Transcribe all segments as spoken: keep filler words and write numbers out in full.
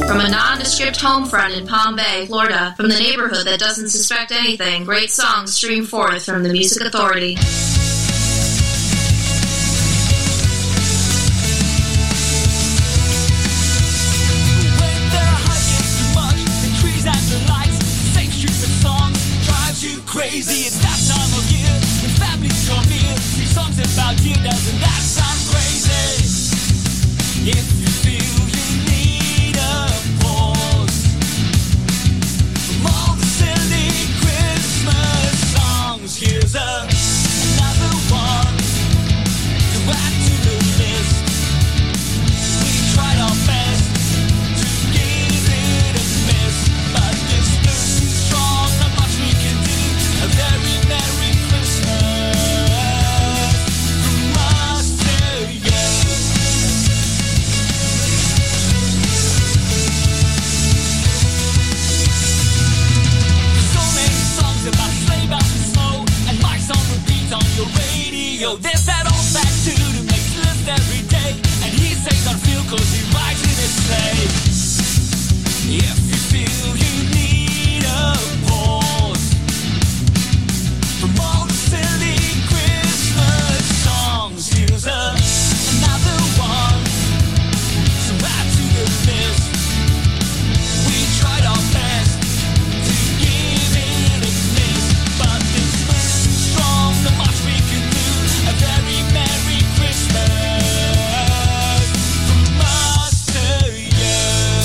From a nondescript home front in Palm Bay, Florida, from the neighborhood that doesn't suspect anything, great songs stream forth from the Music Authority. Crazy, it's that time of year when families come here, sing songs about you. Doesn't that sound crazy? If you feel you need a pause from all the silly Christmas songs, here's a, another one to add to the list. We tried our best to give it a miss, but this blues too strong, not much we can do. A very Merry Christmas from us to you. So many songs about sleigh bells and snow, and my song repeats on your radio. There's that old fat dude who makes lists every day, and he says on feel cause he rides in his sleigh. If you feel you need a pause from all the silly Christmas songs, here's a, another one to add to the list. We tried our best to give it a miss, but this was too strong, not much we can do. A very Merry Christmas from us to you.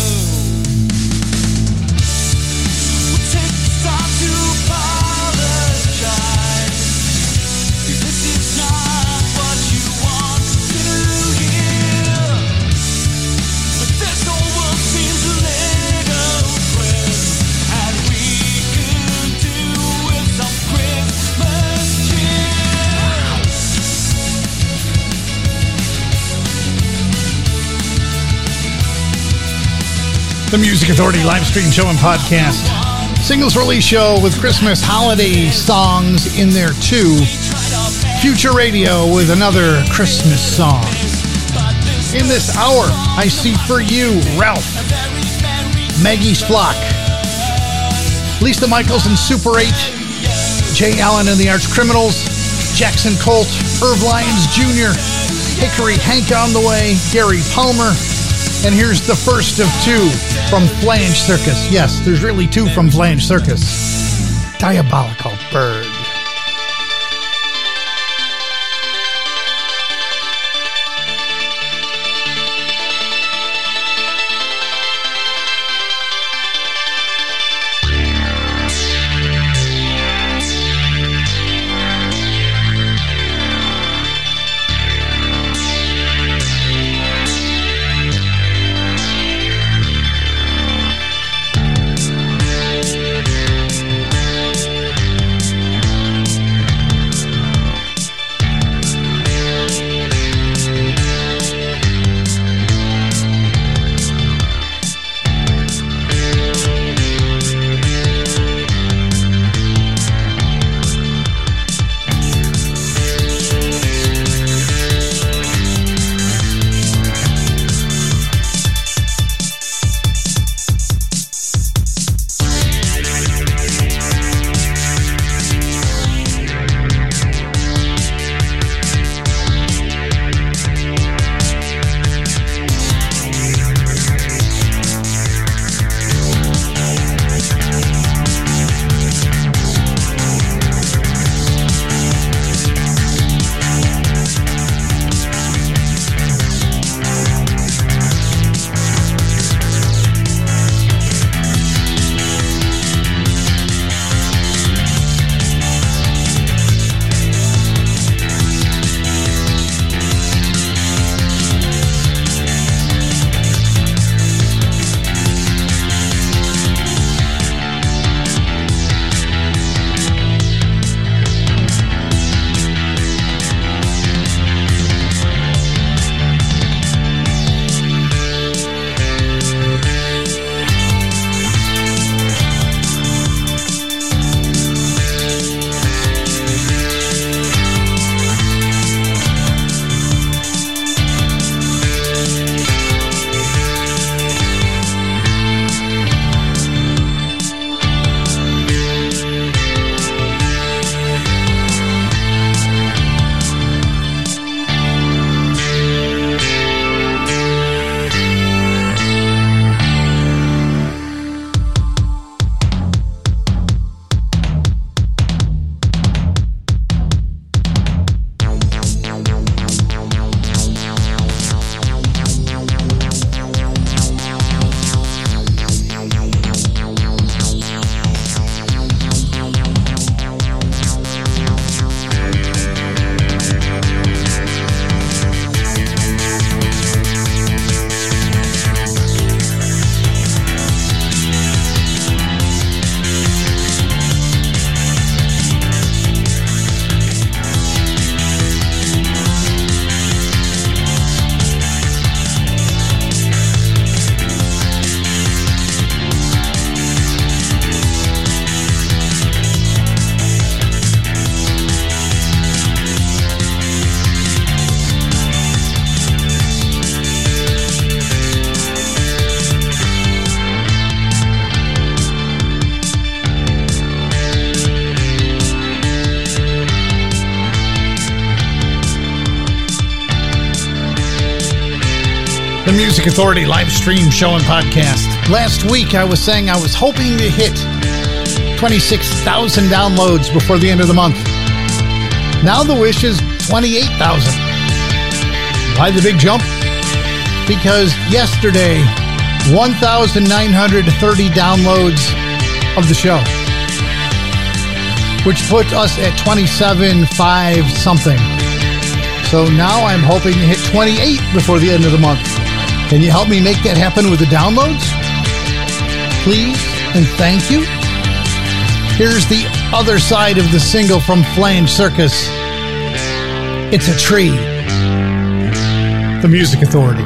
We'll take this time to apologize, 'cause this is not what you want to hear. But this whole world seems a little grim, and we could do with some Christmas cheer. The Music Authority live stream show and podcast. Singles release show with Christmas holiday songs in there too. Future Radio with another Christmas song. In this hour, I see for you Ralph, Maggie's Flock, Lisa Michaels and Super eight, Jay Allen and the Arch Criminals, Jackson Colt, Irv Lyons Junior, Hickory Hank on the way, Gary Palmer, and here's the first of two from Flange Circus. Yes, there's really two from Flange Circus. Diabolical Bird. Thank the Music Authority live stream show and podcast. Last week, I was saying I was hoping to hit twenty-six thousand downloads before the end of the month. Now the wish is twenty-eight thousand. Why the big jump? Because yesterday, one thousand nine hundred thirty downloads of the show, which put us at twenty-seven five something. So now I'm hoping to hit twenty-eight before the end of the month. Can you help me make that happen with the downloads? Please and thank you. Here's the other side of the single from Flange Circus. It's a Tree. The Music Authority.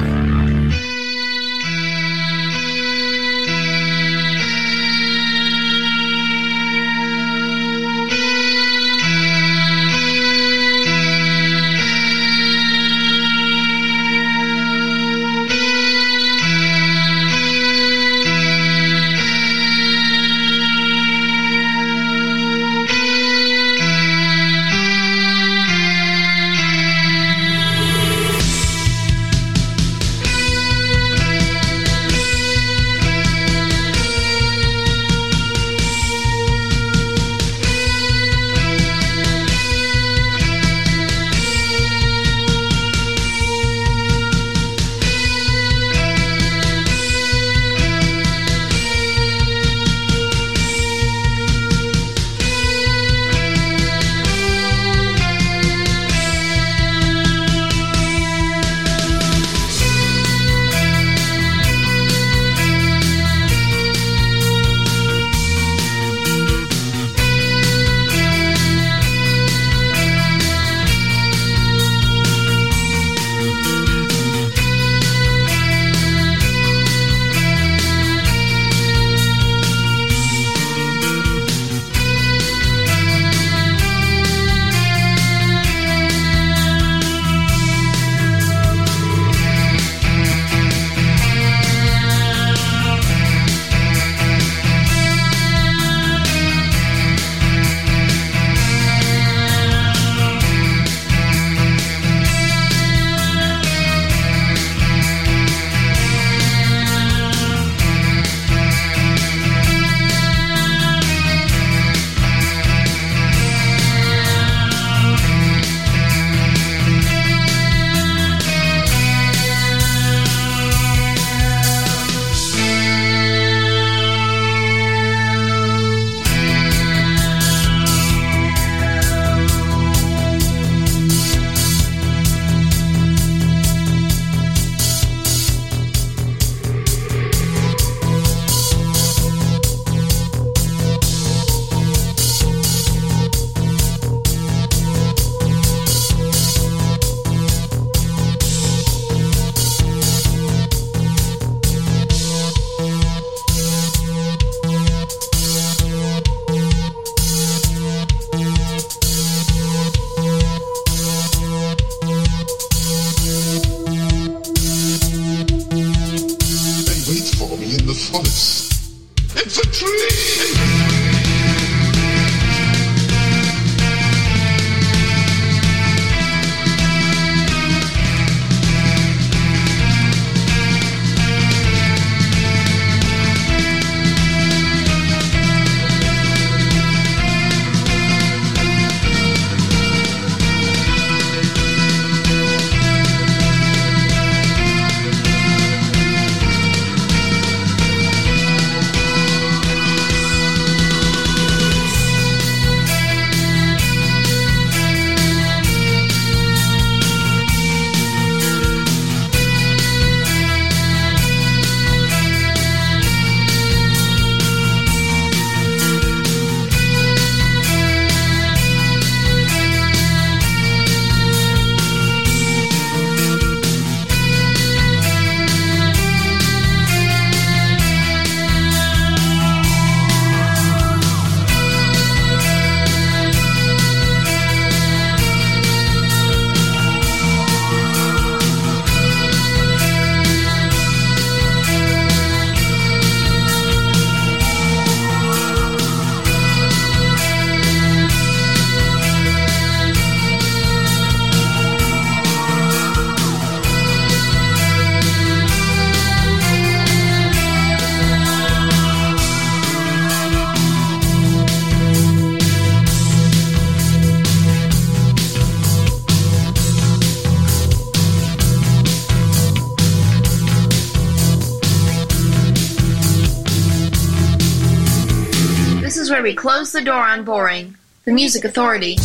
is where we close the door on boring. The Music Authority.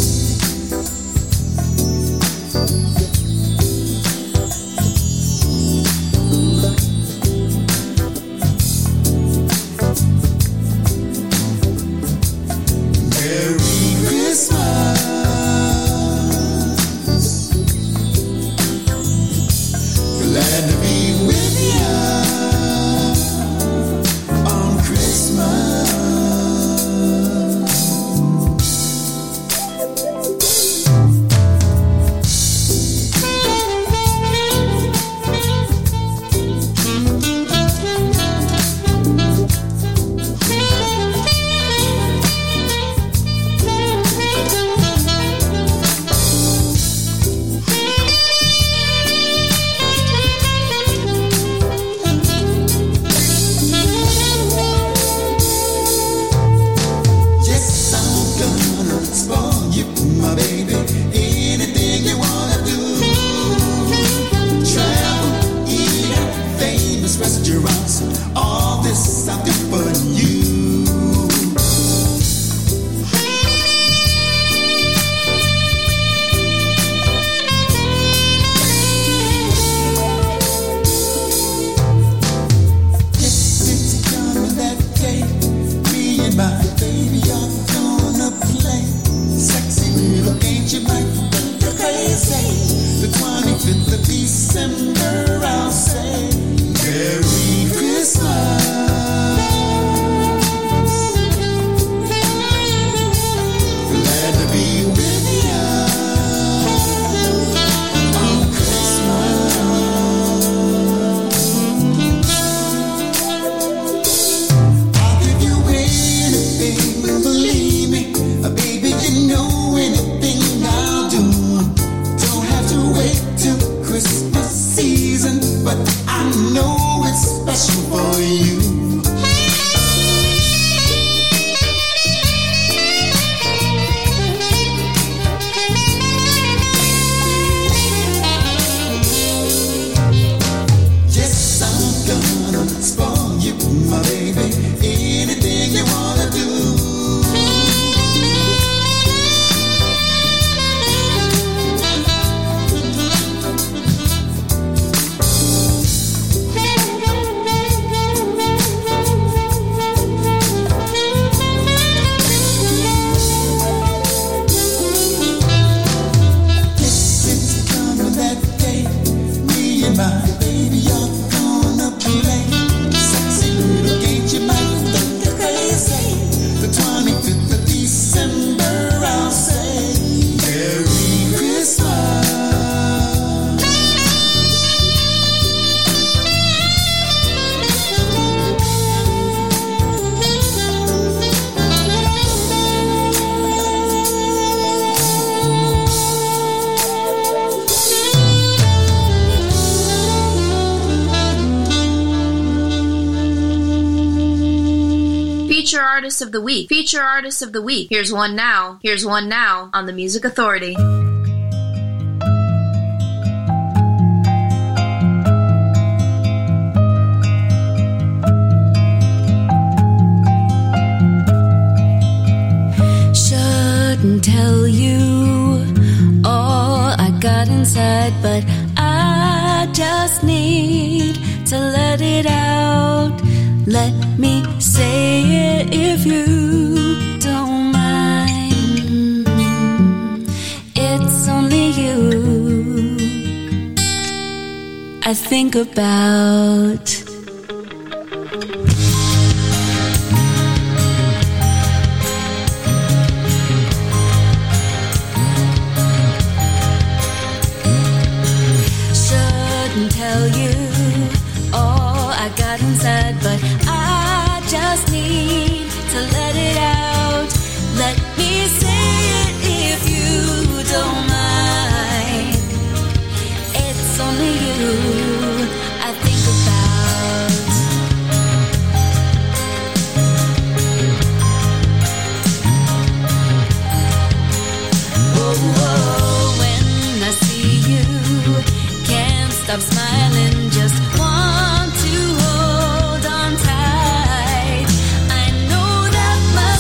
Feature Artist of the Week. Feature Artist of the Week. Here's one now. Here's one now on the Music Authority. Shouldn't tell you all I got inside, but I just need to let it out. Let me say it if you don't mind. It's only you I think about. Shouldn't tell you all I got inside, but I just need to let it out. Let me say it if you don't mind. It's only you I think about. Oh, oh, when I see you, can't stop smiling, just want to hold on tight. I know that my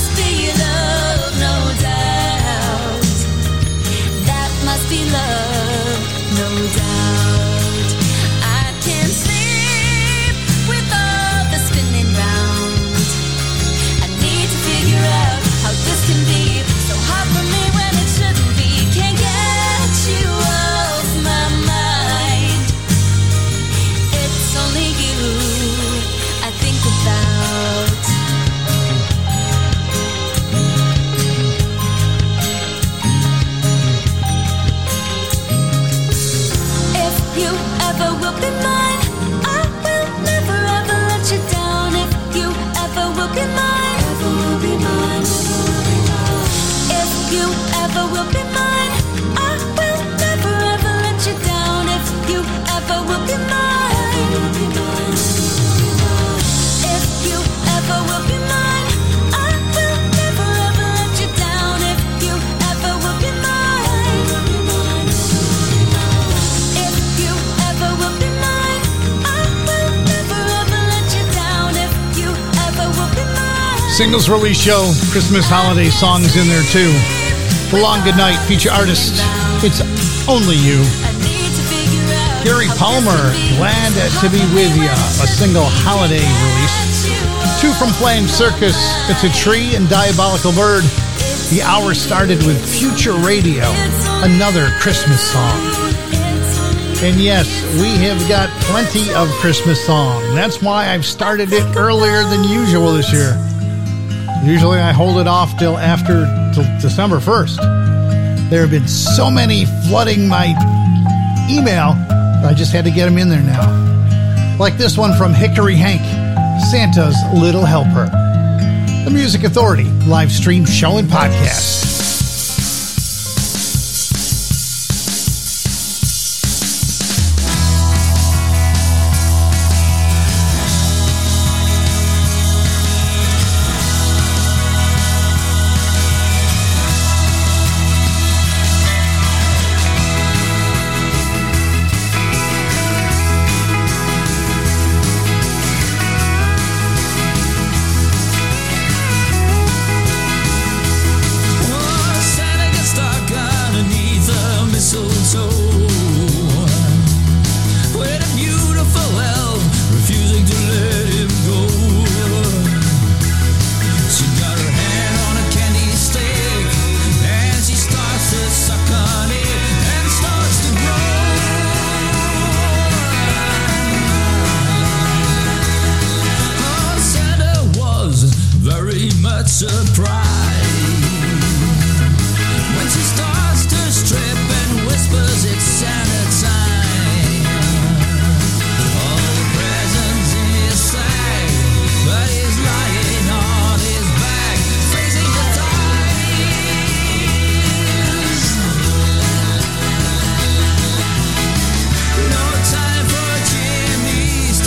Singles release show, Christmas holiday songs in there too. The Long Goodnight feature artist, It's Only You. Gary Palmer, Glad to Be With Ya, a single holiday release. Two from Flame Circus, It's a Tree and Diabolical Bird. The hour started with Future Radio, another Christmas song. And yes, we have got plenty of Christmas songs. That's why I've started it earlier than usual this year. Usually I hold it off till after till December first. There have been so many flooding my email, I just had to get them in there now. Like this one from Hickory Hank, Santa's Little Helper. The Music Authority live stream show and podcast.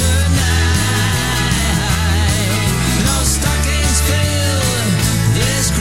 This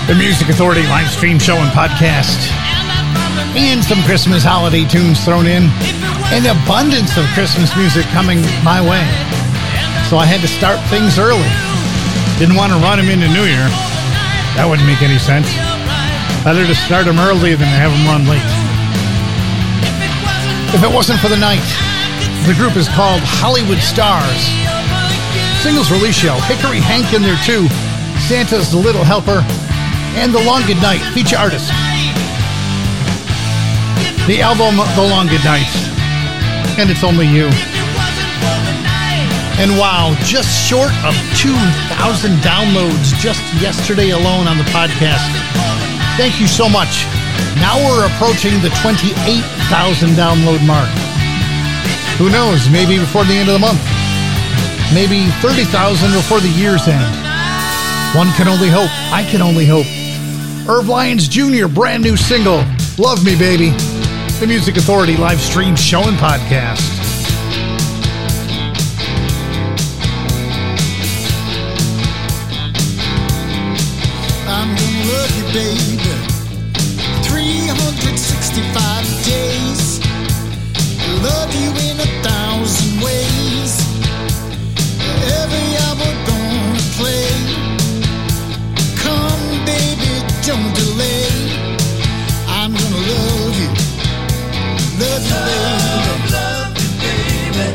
The Music Authority live stream show and podcast. And some Christmas holiday tunes thrown in. An abundance of Christmas music coming my way. So I had to start things early. Didn't want to run them into New Year. That wouldn't make any sense. Better to start them early than to have them run late. If it wasn't for the night, the group is called Hollywood Stars. Singles release show, Hickory Hank in there too, Santa's the Little Helper, and The Long Good Night, feature artist. The album, The Long Good Night, and It's Only You. And wow, just short of two thousand downloads just yesterday alone on the podcast. Thank you so much. Now we're approaching the twenty-eight thousand download mark. Who knows, maybe before the end of the month. Maybe thirty thousand before the year's end. One can only hope. I can only hope. Irv Lyons Junior, brand new single, Love Me Baby. The Music Authority live stream show and podcast. I'm gonna love you, baby. three hundred sixty-five days. Love you in a thousand ways. Every hour gonna play. Come, baby, don't delay. I'm gonna love you, love you, baby. Love you, baby.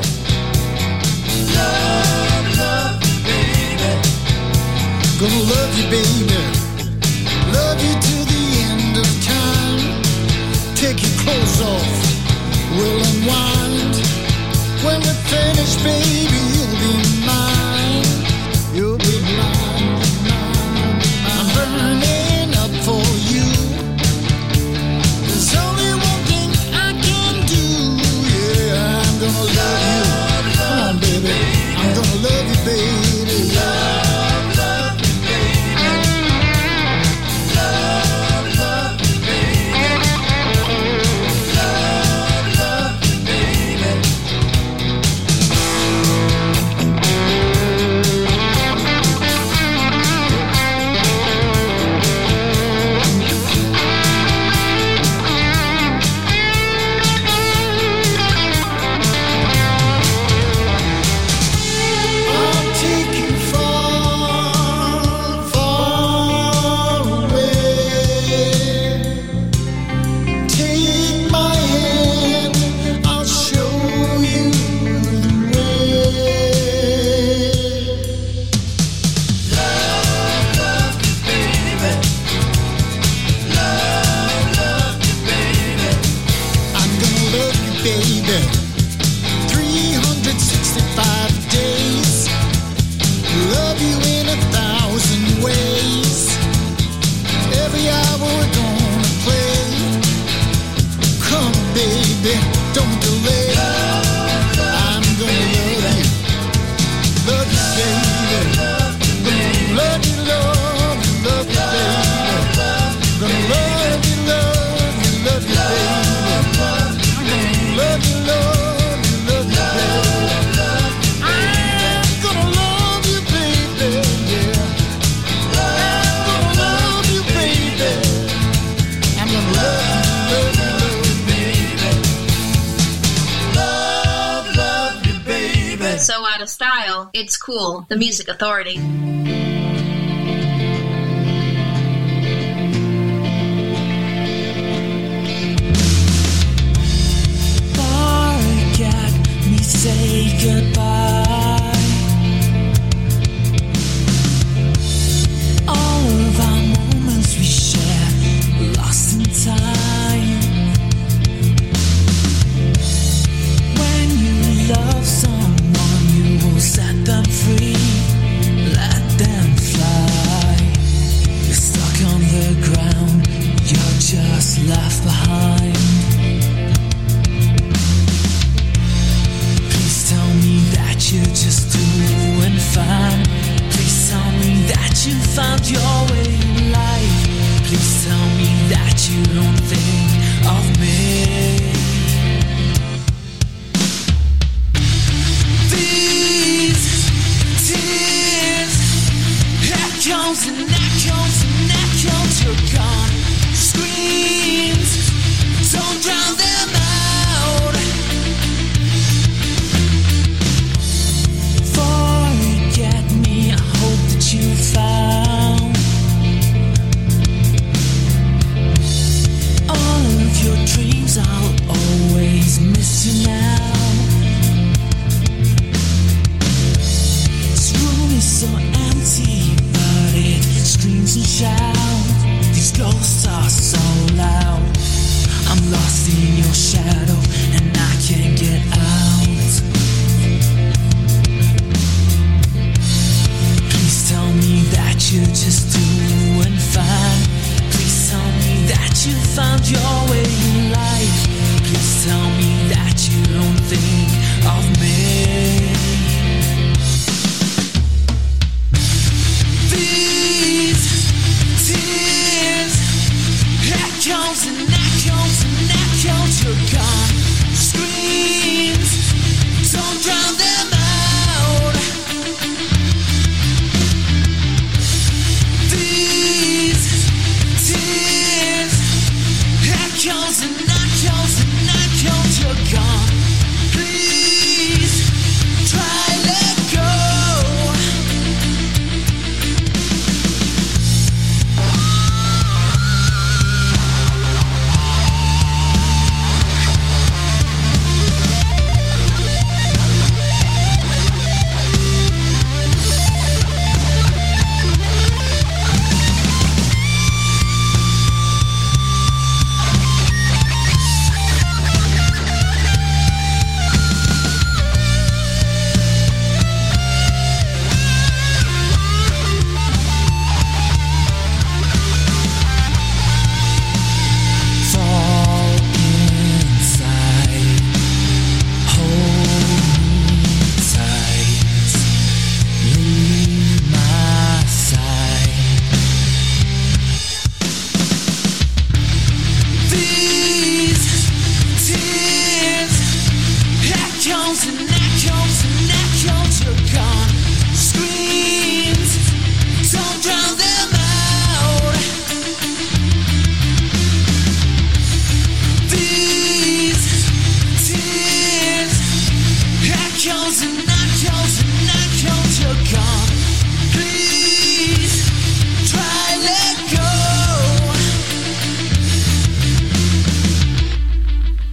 Love, love you, baby. Gonna love you, baby. Love you till the end of time. Take your clothes off, we'll unwind. When we're finished, baby, you'll be mine. You'll be mine, mine. I'm burning up for you. There's only one thing I can do. Yeah, I'm gonna love you. Come on, baby. I'm gonna love you, baby. Love, love you, baby. Love, love you, baby. Love, love you, baby. I'll take you far, far away. Take my hand, I'll show you the way. Love, love you, baby. Love, love you, baby. I'm gonna love you, baby. three hundred sixty-five days. Love you in a thousand ways. Every hour we're gonna play. Come, baby, don't delay. I'm gonna love you, love you, baby. Gonna love you, love you, love you, baby. Gonna love you, love you, love you, baby. Gonna love you, love you, love you, baby. I'm gonna love you, baby. Yeah. I'm gonna love you, baby. I'm gonna love you, love you, love you, baby. Love, love you, baby. So out of style, it's cool. The Music Authority. Forget me, say goodbye. All of our moments we share, lost in time. When you love someone, you will set them free, let them fly. You're stuck on the ground, you're just left behind. Please tell me that you're just doing fine. Please tell me that you found your way in life. Please tell me that you don't think of me. These tears, echoes and echoes and echoes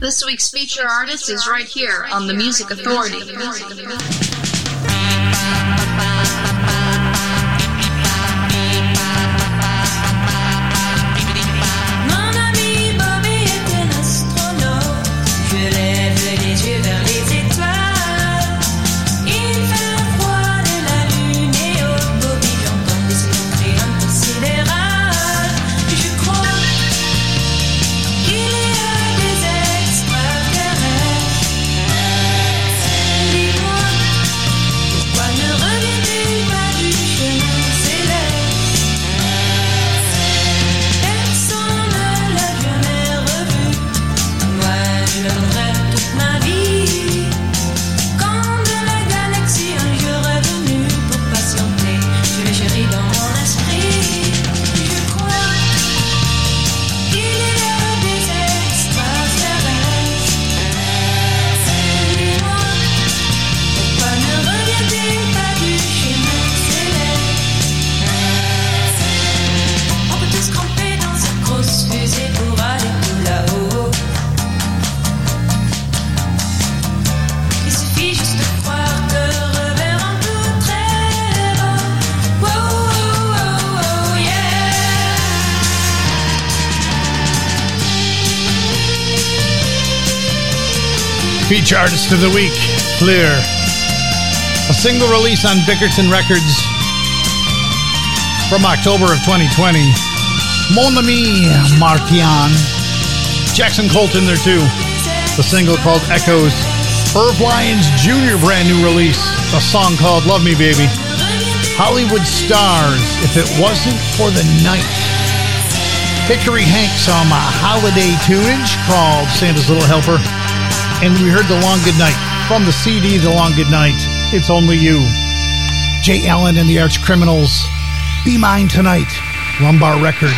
This week's feature artist is right here on the Music Authority. Feature Artist of the Week, Fleur. A single release on Bickerton Records from October of twenty twenty. Mon Ami Martian. Jackson Colton there too. The single called Echoes. Irv Lyons Junior brand new release. A song called Love Me Baby. Hollywood Stars, If It Wasn't for the Night. Hickory Hank some uh, holiday tunage called Santa's Little Helper. And we heard The Long Good Night from the C D The Long Good Night. It's Only You. Jay Allen and the Arch Criminals. Be Mine Tonight. Lumbar Records.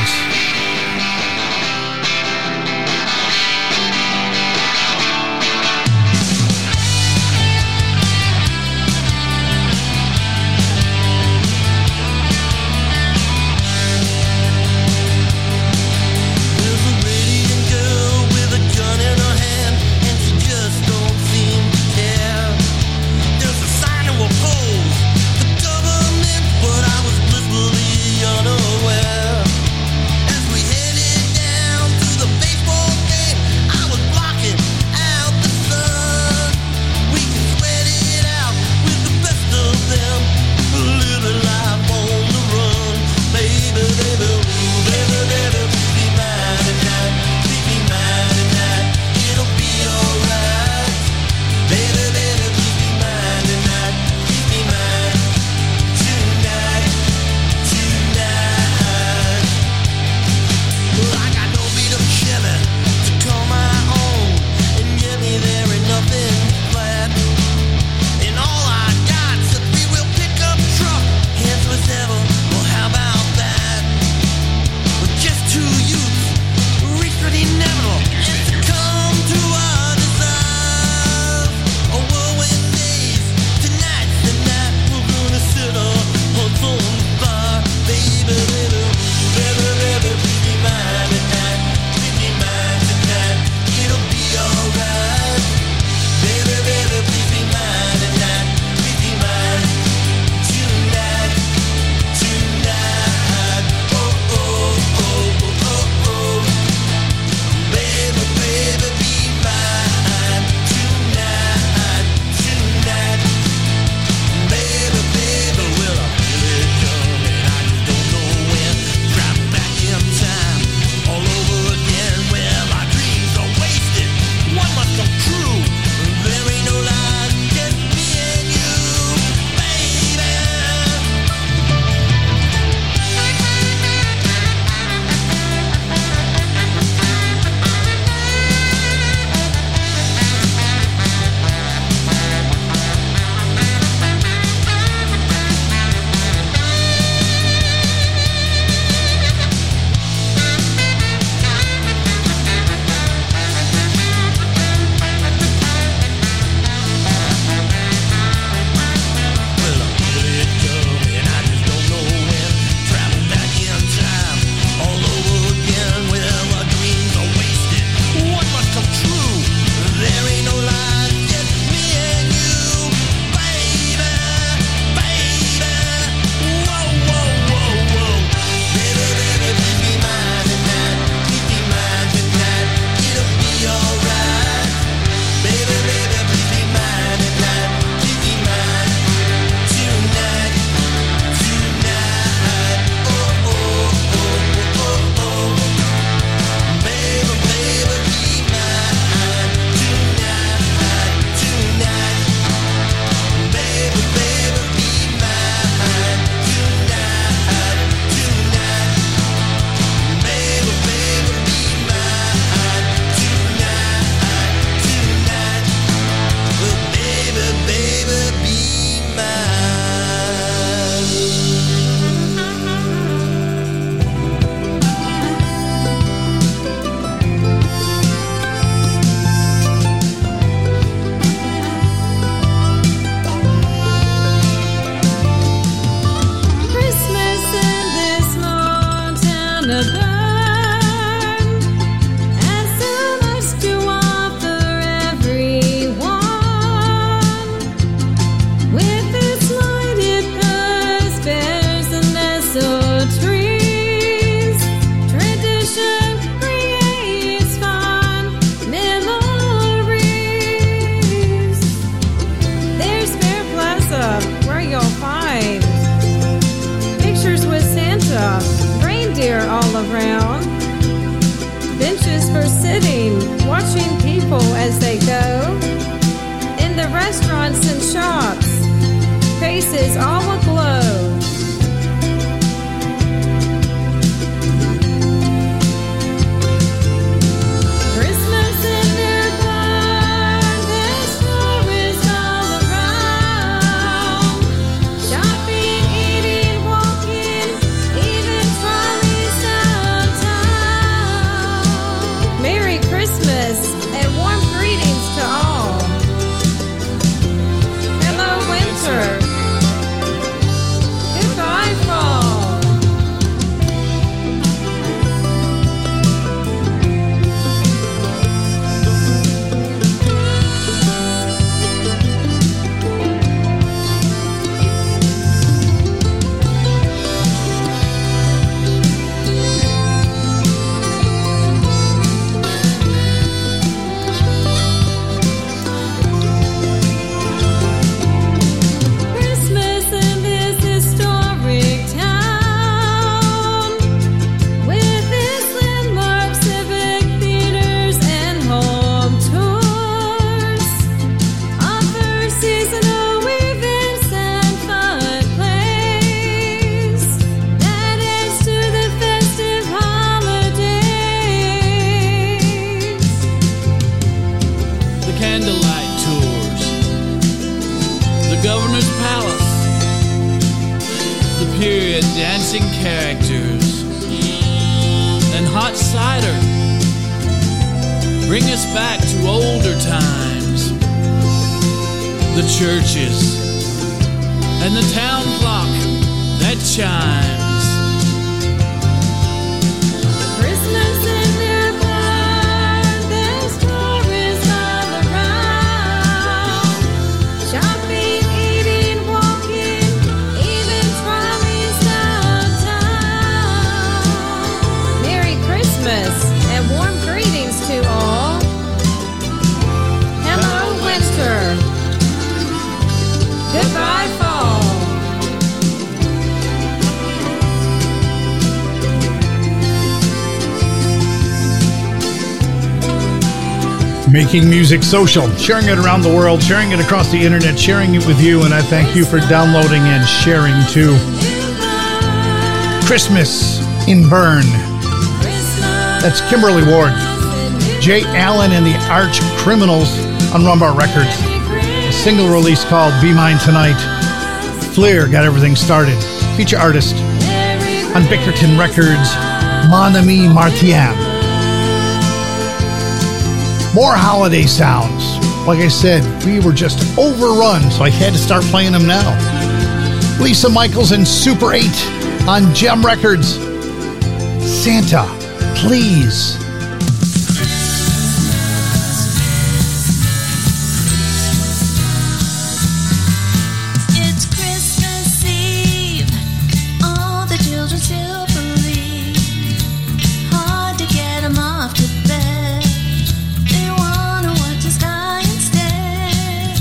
around. Benches for sitting, watching people as they go. In the restaurants and shops, faces all aglow. Christmas in their blood, their stories all around. Shopping, eating, walking, even trolleys downtown. Merry Christmas and warm greetings to all. Hello, winter. Goodbye, fall. Christmas in this historic town, with its landmark civic theaters and home tours, offers seasonal events and fun plays that adds to the festive holidays. The candlelight tours, the governor's palace, the period dancing characters, and hot cider bring us back to older times. The churches and the town clock that chimes. Christmas in their blood, their stories all around. Shopping, eating, walking, even trolleys downtown. Merry Christmas and warm greetings to all. Hello, winter. Goodbye, fall. Making music social, sharing it around the world, sharing it across the internet, sharing it with you, and I thank you for downloading and sharing too. Christmas in Bern. That's Kimberly Ward. Jay Allen and the Arch Criminals on Rumbar Records. A single release called Be Mine Tonight. Fleer got everything started. Feature artist on Bickerton Records, Mon Ami Martial. More holiday sounds. Like I said, we were just overrun, so I had to start playing them now. Lisa Michaels and Super eight on Gem Records. Santa, please. It's Christmas Eve. All the children still believe. Hard to get 'em off to bed. They wanna watch the sky instead.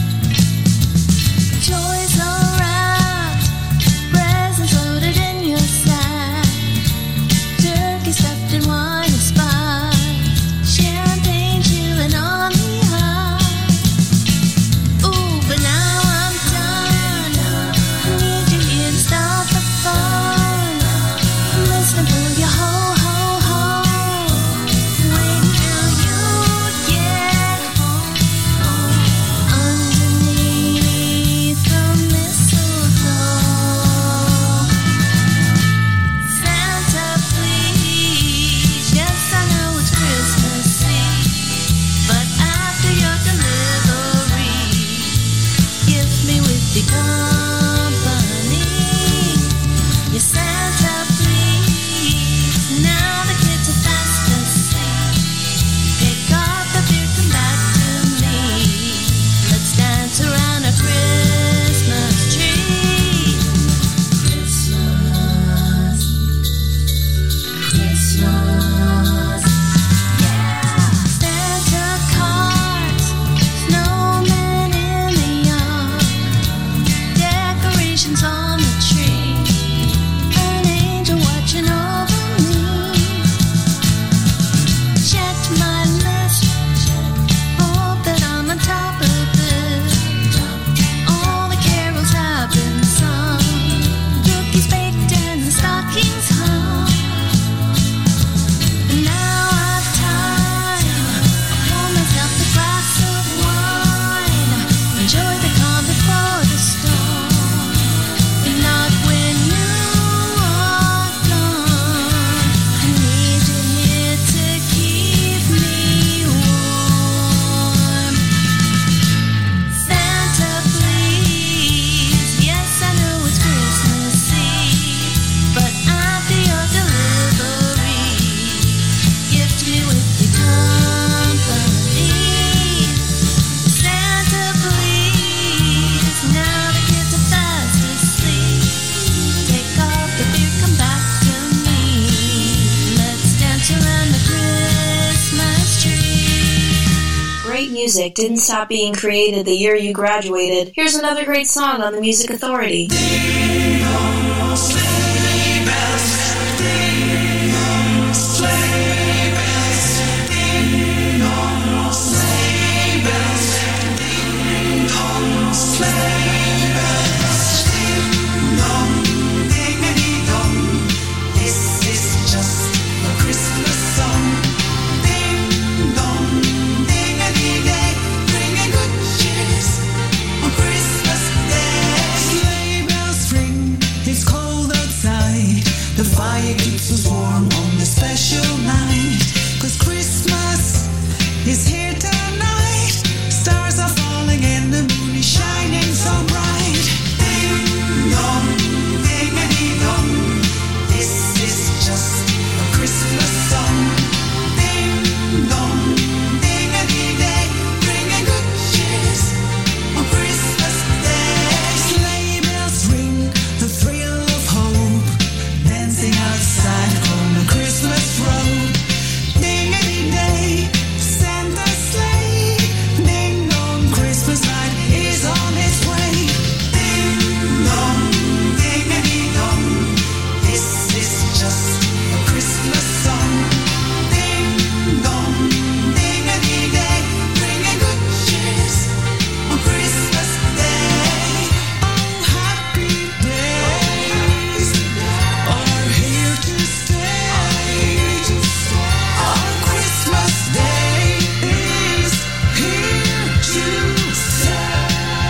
Toys all wrapped, presents loaded in your sack. Turkey stuffed and wine and spice. Champagne chilling on the high. Ooh, but now I'm done. Need you here to start the fun. Listen for your ho ho ho. Wait till you get home. Underneath the mistletoe. Santa, please. Yes, I know it's Christmas Eve, but after your delivery, gift me with the company. Yes, Santa, please. Now the kids are fast asleep. Take off the beer, come back to me. Let's dance around a Christmas tree. Christmas, Christmas, yeah. Santa cards, snowmen in the yard, decorations on the tree, an angel watching over me. music didn't stop being created the year you graduated, here's another great song on the Music Authority. Ding dong, sleigh bells, ding dong, sleigh bells, ding dong, sleigh bells, ding dong, sleigh bells, ding dong, ding-a-dee-dong. This is just a Christmas song. Ding dong, ding-a-dee-day, bringing good cheers on Christmas Day. Sleigh bells ring, it's cold outside. The fire keeps us warm on this special night. 'Cause Christmas is here tonight. Stars are falling and the moon is shining so bright. Ding dong, ding-a-dee-dong. This is just a Christmas song. Ding dong, ding-a-dee-day, bringing good cheers on Christmas Day. Sleigh bells ring, the thrill of hope, dancing outside on the Christmas road. Ding-a-dee-day, Santa's sleigh, ding dong, Christmas night is on its way. Ding dong, ding-a-dee-dong. This is just a Christmas song. Ding dong, ding-a-dee-day, bringing good cheers on Christmas Day. Oh, happy days are here to stay. On Christmas Day is here to stay.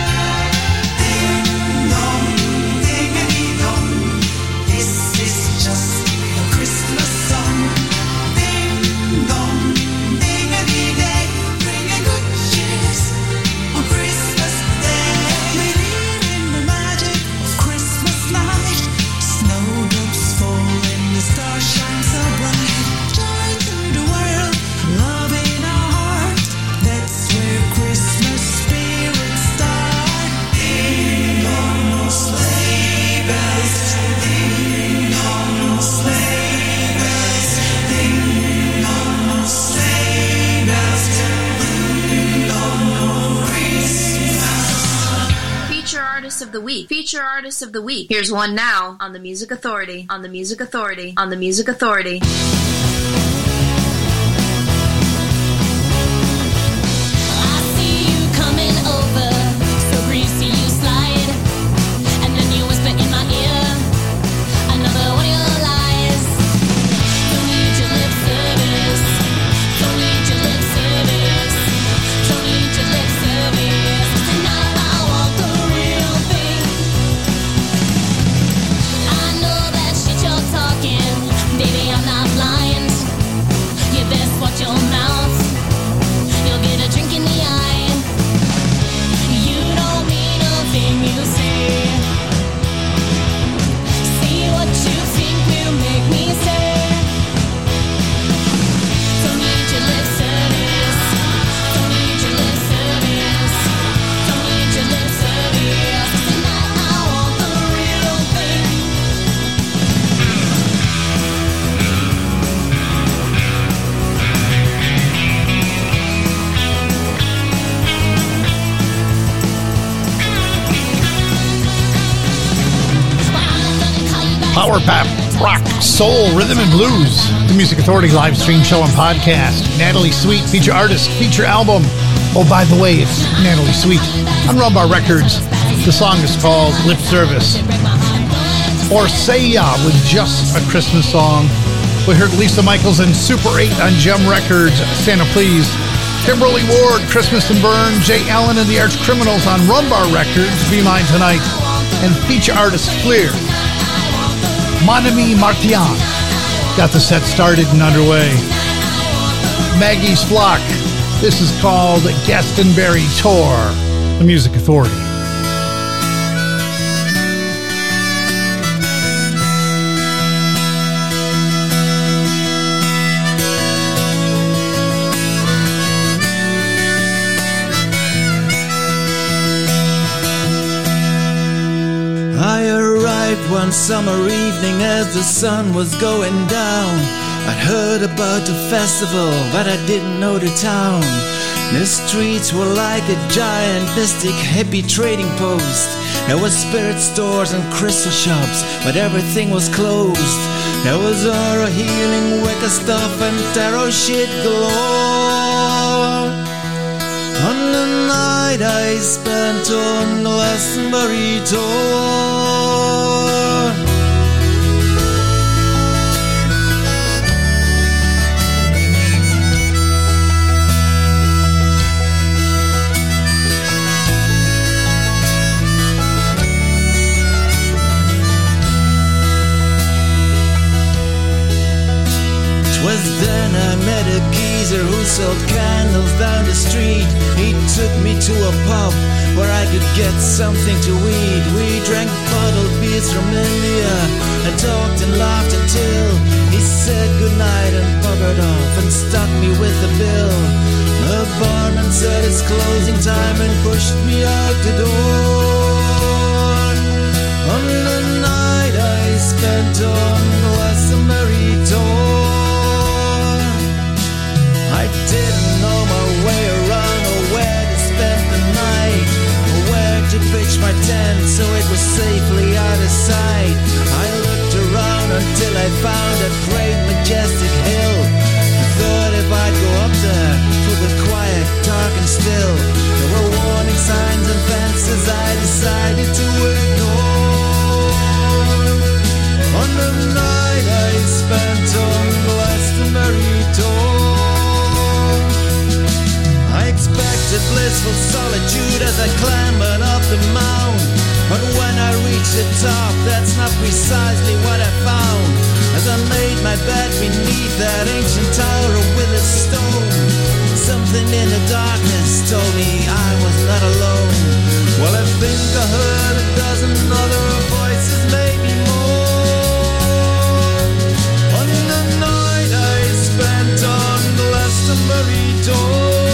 Ding dong, ding-a-dee-dong. This is just a Christmas song. Ding dong, ding-a-dee-day, bringing good cheers on Christmas Day. Believe in the magic of Christmas night. Snowdrops fall and the stars shine so bright. Joy to the world, love in our heart. That's where Christmas spirits start. Ding dong, sleigh bells, ding dong, sleigh bells, ding dong, sleigh bells, ding dong, Christmas. Feature Artist of the Week. Feature Artist of the Week. Here's one now on the Music Authority. On the Music Authority. On the Music Authority. I see you coming over, so greasy you slide, and then you whisper in my ear another one of your lies. Don't need your lip service, don't need your lip service, don't need your lip service. Tonight I want the real thing. I know that shit you're talking, baby, I'm not blind. You best watch your mouth, you'll get a drink in the eye. You don't mean a thing you say. See what you think will make me say. Don't need your lip service, don't need your lip service, don't need your lip service. Tonight I want the real thing. Power pop, rock, soul, rhythm, and blues. The Music Authority live stream show and podcast. Natalie Sweet, feature artist, feature album. Oh, by the way, it's Natalie Sweet on Rumbar Records. The song is called Lip Service. Or Say Ya with Just a Christmas Song. We heard Lisa Michaels and Super eight on Gem Records, Santa Please. Kimberly Ward, Christmas and Burn. Jay Allen and the Arch Criminals on Rumbar Records, Be Mine Tonight. And feature artist Fleer. Mon Ami Martian got the set started and underway. Maggie's Flock. This is called Gastonbury Tour. The Music Authority. I arrived one summer evening as the sun was going down. I'd heard about the festival, but I didn't know the town. The streets were like a giant mystic hippie trading post. There was spirit stores and crystal shops, but everything was closed. There was aura healing, Wicca stuff, and tarot shit galore. On the night I spent on Glastonbury tour. 'Twas then I met a geezer who sold candles down the street. He took me to a pub where I could get something to eat. We drank bottled beers from India and talked and laughed until he said goodnight and buggered off and stuck me with the bill. The barman said it's closing time and pushed me out the door. On the night I spent on Glastonbury tour, I didn't know my way around or where to spend the night, or where to pitch my tent so it was safely out of sight. I looked around until I found a great majestic hill. I thought if I'd go up there, it was quiet, dark and still. There were warning signs and fences I decided to ignore. On the night I spent on Glastonbury tour, I expected blissful solitude as I clambered up the mound. But when I reached the top, that's not precisely what I found. As I made my bed beneath that ancient tower of withered stone, something in the darkness told me I was not alone. Well, I think I heard a dozen other voices, maybe more. On the night I spent on Glastonbury tour,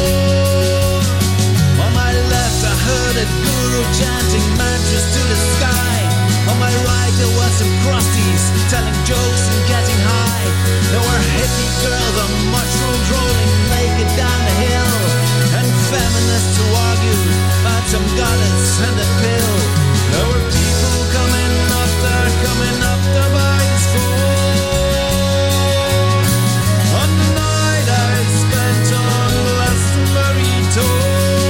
a guru chanting mantras to the sky. On my right there was some crusties telling jokes and getting high. There were hippie girls on mushrooms rolling naked down the hill, and feminists who argued about some goddess and a pill. There were people coming up there, coming up there by the score. On the night I spent on Glastonbury tour,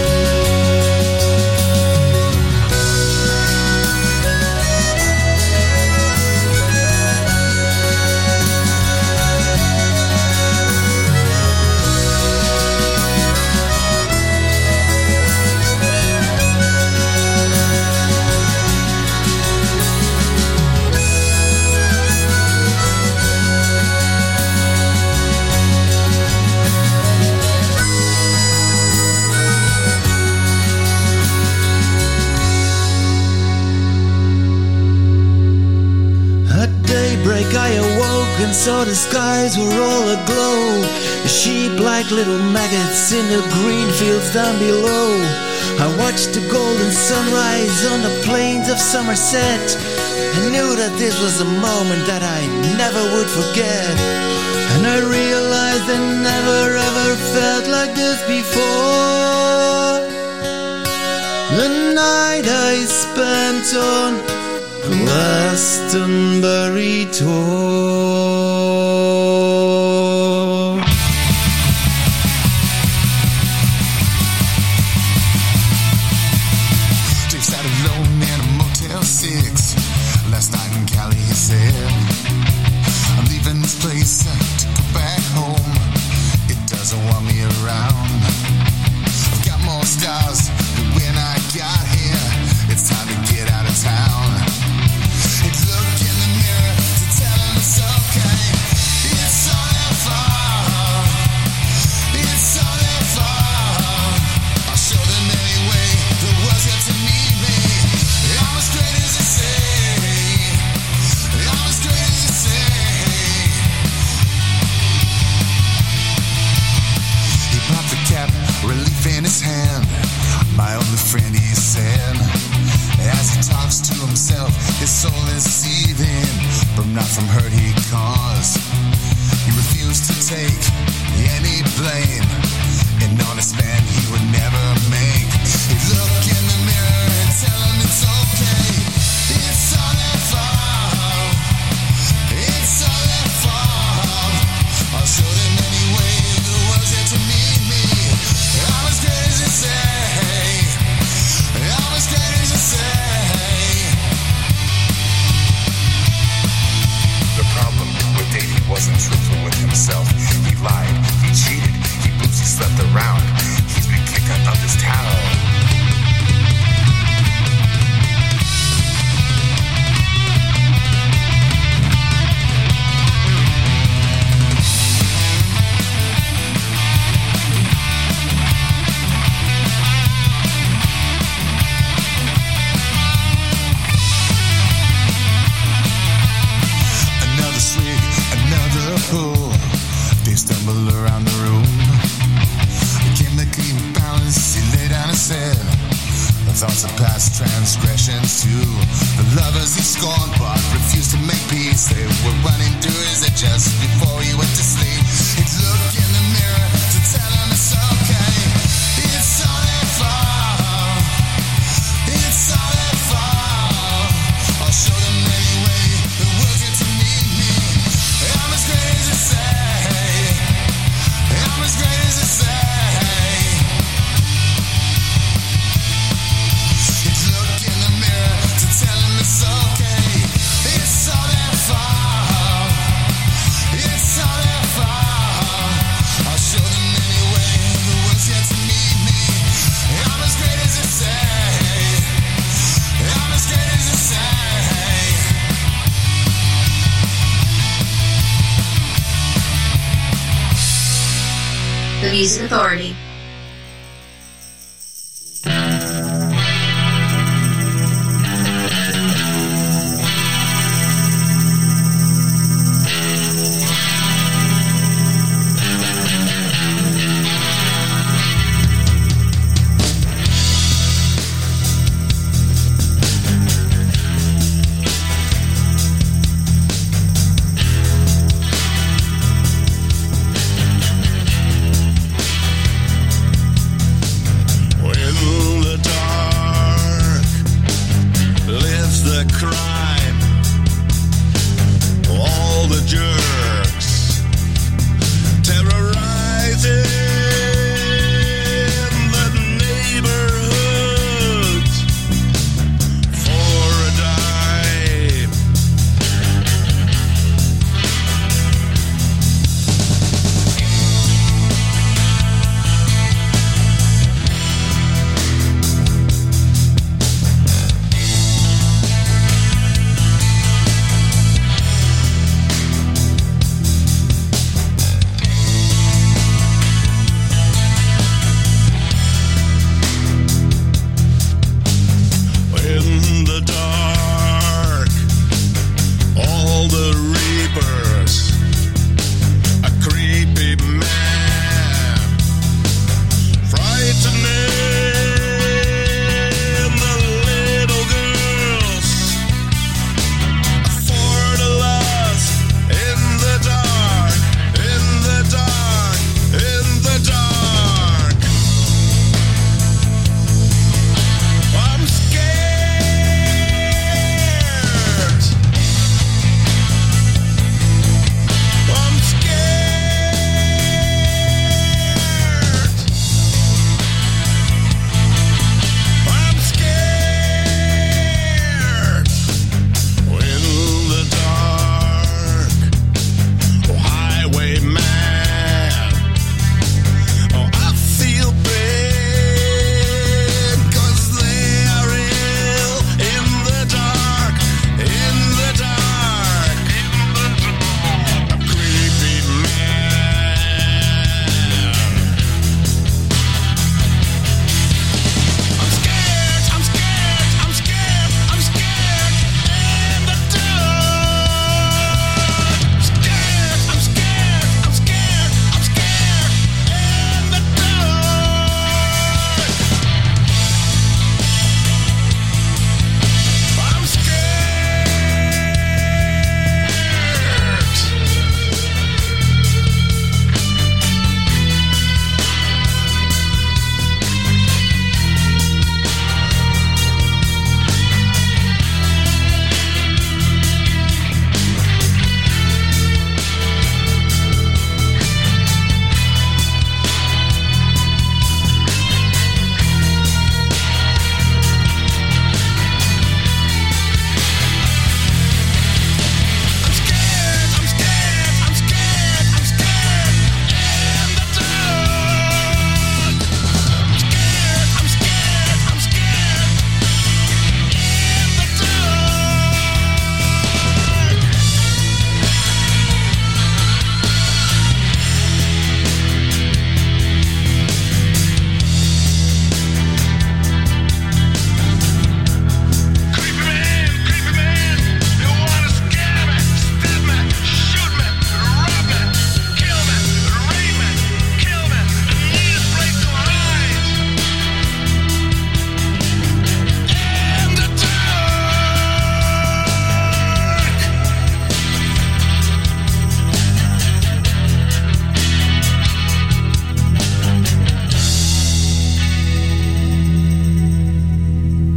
I awoke and saw the skies were all aglow. The sheep like little maggots in the green fields down below. I watched the golden sunrise on the plains of Somerset. I knew that this was a moment that I never would forget. And I realized I never ever felt like this before. The night I spent on Glastonbury tour. Dave sat alone in a Motel six last night in Cali. He said, I'm leaving this place to go back home. It doesn't want me around. I've got more stars than when I got here. It's time to get out of town. Look in the mirror to tell him it's okay. It's only fun. It's only fun. I'll show them anyway. The world's got to meet me. I'm as great as they say. I'm as great as they say. He popped the cap, relief in his hand. My only friend, he said. As he talks to himself, his soul is seething, but not from hurt he caused. He refused to take any blame. An honest man he would never make. He'd look in the mirror and tell him it's okay. It's all their fault. It's all their fault. I'll show them anyway. The world's yet to meet me. I'm as great as you say. I'm as great as you say. The problem with Dave, he wasn't truthful with himself. He lied, he cheated, he boozed, he slept around. He's been kicked out of this town. Another swig, another pull. They stumble around the room. Chemically balanced, he lay down his head. The thoughts of past transgressions too. The lovers he scorned but refused to make peace. They were running through his head just before he went to sleep. He'd look in the mirror to tell him it's okay. It's all their fault. It's all their fault. I'll show them anyway. The world's yet to meet me. I'm as great as you say. I'm as great as you say. He'd look in the mirror to tell him it's okay. It's all their fault. It's all their fault. I'll show them anyway. The world's yet to meet me. I'm as great as you say. I'm as great as you say. The Music Authority. In the dark lives the crime. All the jerks